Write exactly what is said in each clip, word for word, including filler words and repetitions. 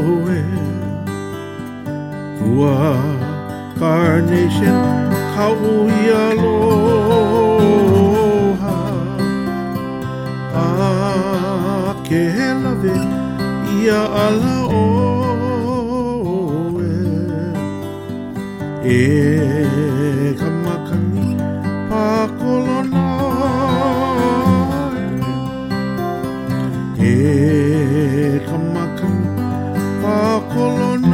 e ua carnation kaui aloha a ke lave ia ala oe e kamakani pakolona e kamakani pakolona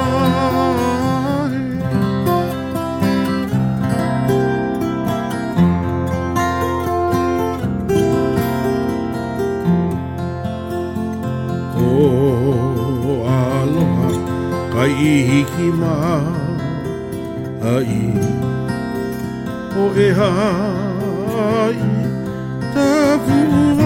o aloha kai hiki mai o e hai ta